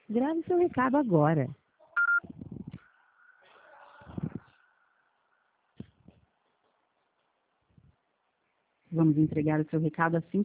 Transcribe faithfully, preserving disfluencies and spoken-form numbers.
Grave seu recado agora. Vamos entregar o seu recado assim